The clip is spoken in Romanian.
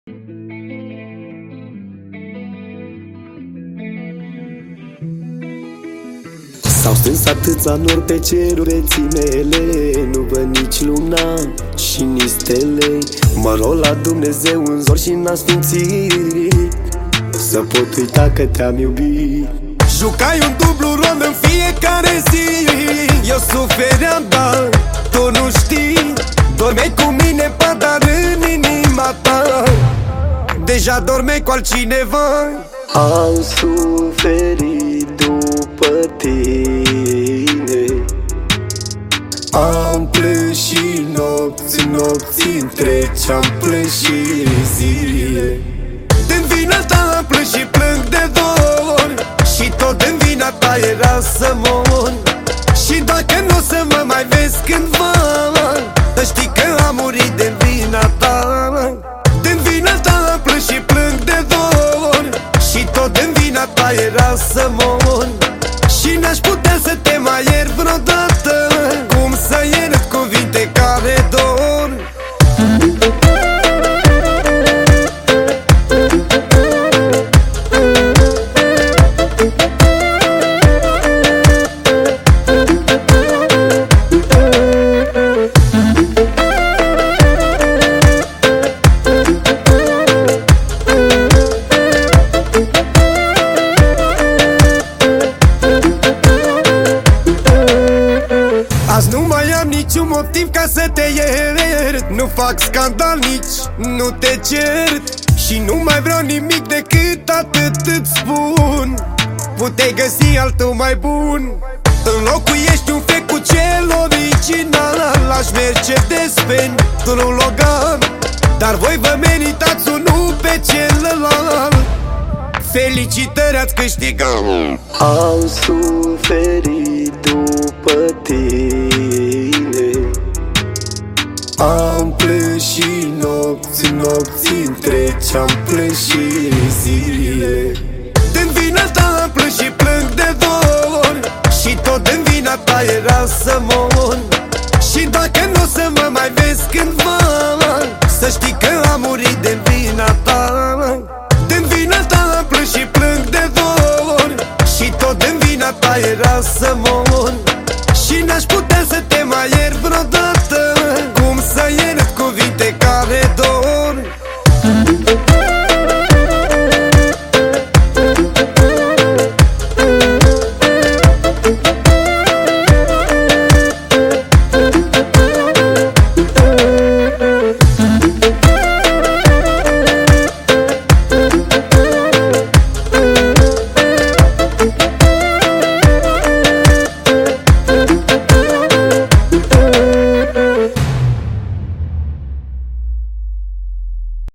S-au strâns atâția nori pe cerureții mele, nu văd nici luna și nici stele. Mă rog la Dumnezeu în zor și n-am sfințit să pot uita că te-am iubit. Jucai un dublu rol în fiecare zi, eu sufeream, dar tu nu știi. Dormeai cu mine, dar în inima ta deja dormeai cu altcineva. Am suferit după tine, am plâns și nopți, nopți întregi, am plâns și zile. Din vina ta am plâns și plâng de dor, și tot din vina ta era să mor. Și dacă nu o să mă mai vezi cândva, să știi că am murit din vina ta. Din vina ta am plâns și plâng de dor, și tot din vina ta era să mor. Și n-aș putea să te mai iert vreodată, cum să iert cuvinte care dor. Azi nu mai am niciun motiv ca să te iert, nu fac scandal, nici nu te cert. Și nu mai vreau nimic decât atât îți spun: puteai găsi altul mai bun. Înlocuiești un fake cu cel original, aș merge pentru un Logan, dar voi vă meritați unul pe celălalt. Felicitări, ați câștigat. Am suferit după tine, am plâns și nopți, nopți întregi, am plâns și zile. Din vina ta am plâns și plâng de dor, și tot din vina ta era să mor. Și dacă nu o să mă mai vezi cândva, să știi că